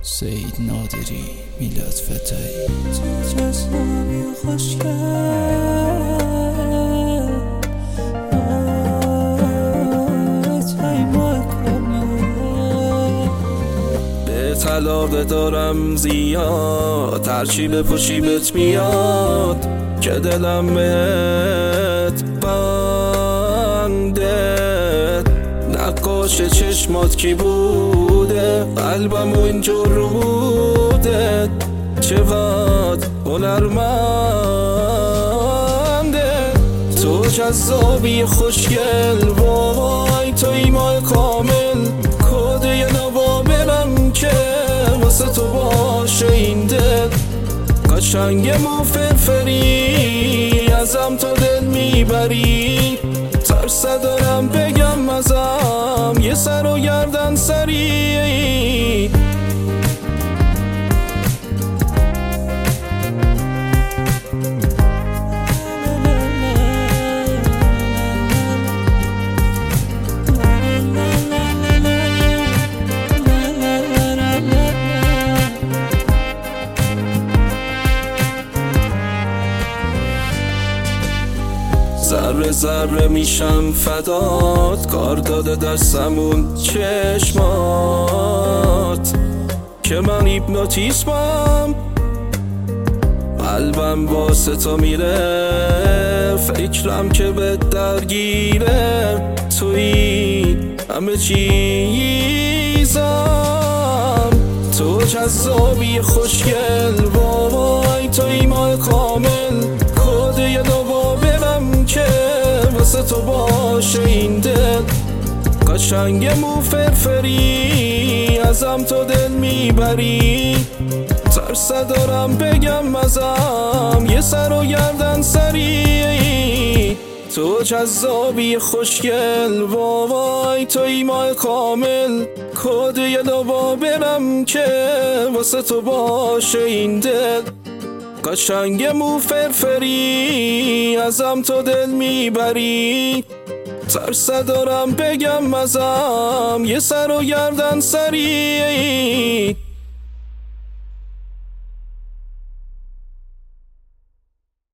سید نادری میلاد فتایی تو جذابی به طلاق دارم زیاد، هرچی بپوشی بهت میاد که دلم بهت بنده. نقاش چشمات کی بوده، قلبم و اینجور روده، چقدر هنرمنده. تو جذابی خوشگل، وای تو ایمان کامل، کد یه نوابرم که واسه تو باشه این دل. قشنگم و فرفری، ازم تو دل میبری، ترس دارم بگم ازم یه سر و گردن سری. ذره ذره میشم فدات، کار داده دستمون چشمات که من هیپنوتیزمم، قلبم واسه تو میره، فکرم که به درگیره، توی همه چیزم. تو جذابی خوشگل، وای تو ایمان کامل، کد یه نوابرم که واسه تو باشه این دل. قشنگم و فرفری، ازم تو دل میبری، ترس دارم بگم ازم یه سر و گردن سری. تو جذابی خوشگل، وای تو ایمان کامل، کد یه نوابرم که واسه تو باشه این دل. قشنگم و فرفری، ازم تو دل میبری، ترس دارم بگم ازم یه سر و گردن سری.